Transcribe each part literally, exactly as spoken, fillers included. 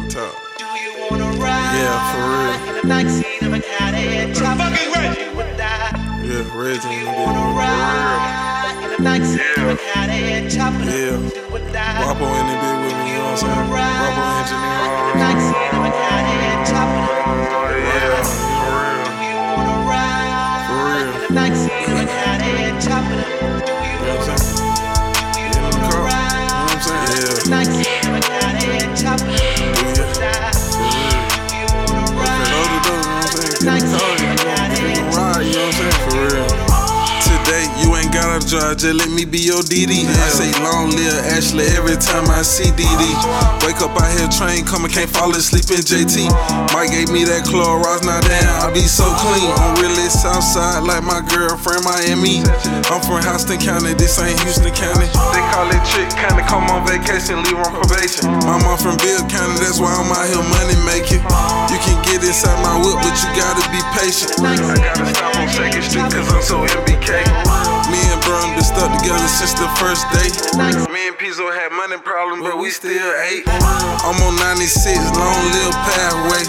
top. Do you wanna ride? Yeah, for real. In the backseat of a Cadillac, fucking Reggie. You would die. Yeah, Reggie. Do you wanna ride? In the backseat of a Cadillac, chopping Yeah. You would die. Wapo in the bed with me, you know what I'm saying? Wapo engineer. In the backseat of a Cadillac, chopping Yeah, for real. Do you wanna ride? For real. In the backseat of a Cadillac, chopping Do you You know what I'm wanna saying? Do you wanna car. ride? You know what I'm saying? In the Yeah. backseat of a Cadillac, chopping Yeah. You would die. For real. Do you wanna Okay, ride? load it up, you know what I'm saying? Get in the car, you gon' you gon' ride, you know what I'm saying? For real. Today, you ain't gotta drive, just let me be your D D. I say long live Ashley every time I see D D. Wake up out here, train coming, can't fall asleep in J T. Mike gave me that Clorox, now damn, I be so clean. I'm really Southside like my girlfriend Miami. I'm from Houston County, this ain't Houston County. They call it trick county, come on vacation, leave on probation. My mom from Bill County, that's why I'm out here money making. You can get inside my whip, but you gotta be patient. I gotta stop on Second Street cause I'm so M B K. Me and Brum been stuck together since the first day. Me and Pizzo had money problems, but we still ate. I'm on ninety-six, long live pathway.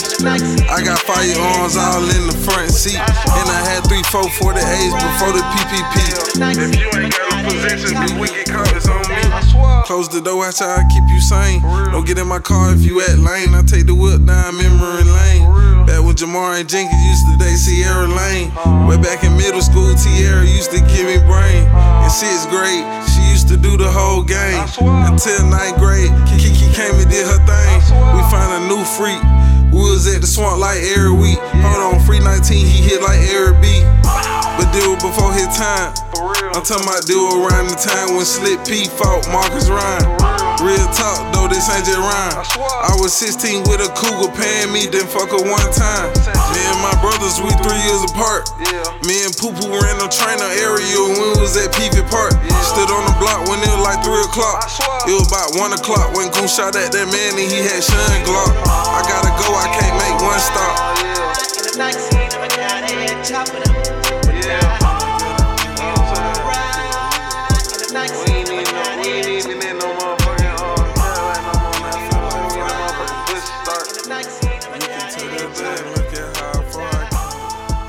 I got firearms all in the front seat. And I had three, four, forty A's before the P P P. If you ain't got no possessions, then we get caught, it's on me. Close the door, watch how I keep you sane. Don't get in my car if you at lane. I take the whip down memory lane. Back when Jamar and Jenkins used to date Sierra Lane. Way back in middle school, Tierra used to give me brain. In sixth grade, she used to do the whole game. Until ninth grade, Kiki came and did her thing. We found a new freak. We was at the swamp like every week. Hold on, Free nineteen, he hit like every beat. But deal before his time. I'm talking about deal around the time when Slick P fought Marcus Ryan. Real talk though, this ain't just rhyme. I was sixteen with a cougar paying me, then fuck her one time. Me and my brothers, we three years apart. Me and Poo Poo ran the trainer area when we was at P V Park. Stood on the block when it was like three o'clock. It was about one o'clock when Goon shot at that man and he had Sean Glock. I gotta go, I can't make one stop. In the backseat of a Cadillac, chopping up.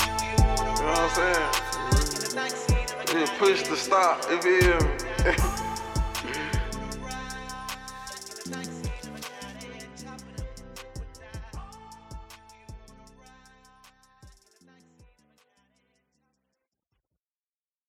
Push the stop, if you hear me.